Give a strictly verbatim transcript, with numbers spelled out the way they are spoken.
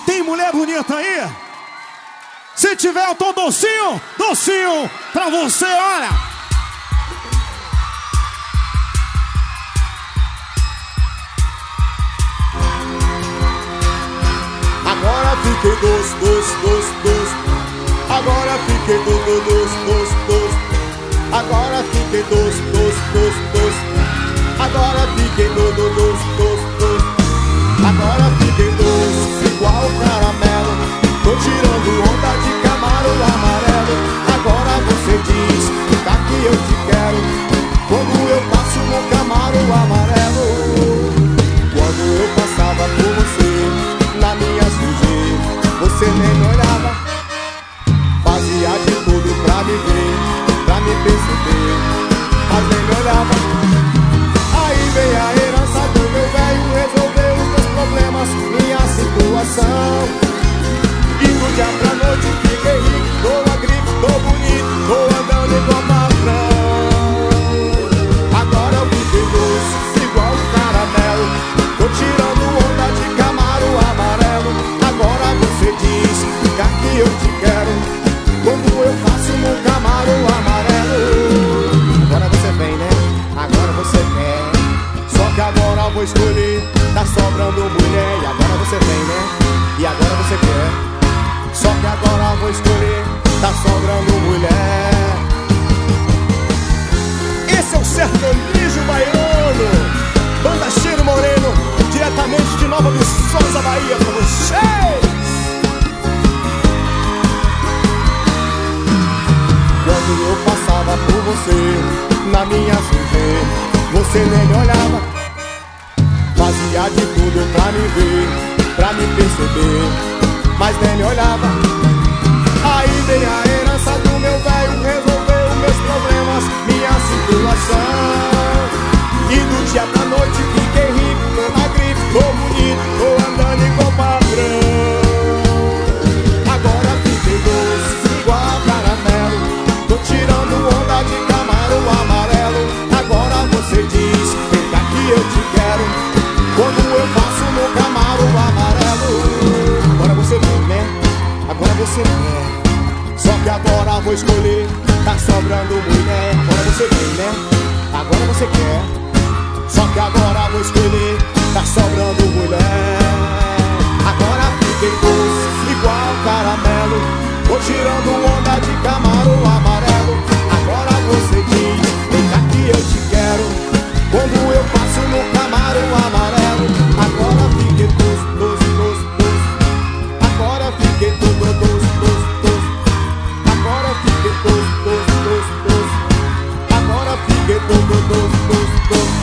Tem mulher bonita aí? Se tiver, eu tô docinho, docinho pra você, olha. Agora fiquei doce, doce, doce, doce. Agora fiquei doce, doce, doce, doce. Agora fiquei doce, doce, doce, doce. Agora fiquei doce, doce, doce, doce. Agora fiquei doce, igual caramelo. Tô tirando onda de Camaro amarelo. Agora você diz, fica que eu te quero. Quando eu passo no Camaro amarelo. Quando eu passava por você, na minha sujeira, você nem me olhava. Fazia de tudo pra me ver, pra me perceber, mas nem me olhava. Aí veio a herança do meu velho, resolveu os meus problemas, minha situação. E do dia pra noite fiquei rico, tô a gripe, tô bonito, tô andando igual patrão. Agora eu fiquei doce, igual um caramelo. Tô tirando onda de Camaro amarelo. Agora você diz, fica que eu te quero. Quando eu passo no Camaro amarelo. Agora você vem, né? Agora você quer. Só que agora eu vou escolher. Tá sobrando mulher. E agora você vem, né? E agora você quer. Só que agora eu vou escolher. Tá sobrando mulher. Esse é o sertanejo baiano. Banda Cheiro Moreno, diretamente de Nova Viçosa, Bahia, pra vocês. Quando eu passava por você, na minha sujeira, você nem me olhava. Fazia de tudo pra me ver, pra me perceber, mas nem me olhava. Aí veio a herança do meu velho, resolveu meus problemas, minha situação. E do dia pra noite fiquei rico, tô na gripe, tô bonito, tô andando igual padrão. Agora fiquei doce, igual caramelo. Tô tirando onda de Camaro amarelo. Agora você diz, fica que eu te quero. Quando eu passo no Camaro amarelo. Agora você vem, né? Agora você quer. Só que agora vou escolher. Tá sobrando mulher. Agora você vem, né? Agora você quer. Só que agora vou escolher. Tá sobrando mulher. Agora fiquei doce, igual caramelo. Tô tirando onda de Camaro amarelo. Agora você diz, fica que eu te quero. Quando eu passo no Camaro amarelo. Agora fiquei doce, doce, doce, doce. Agora fiquei doce, doce, doce, doce. Agora fiquei doce, doce, doce, doce. Agora fiquei doce, doce, doce, doce.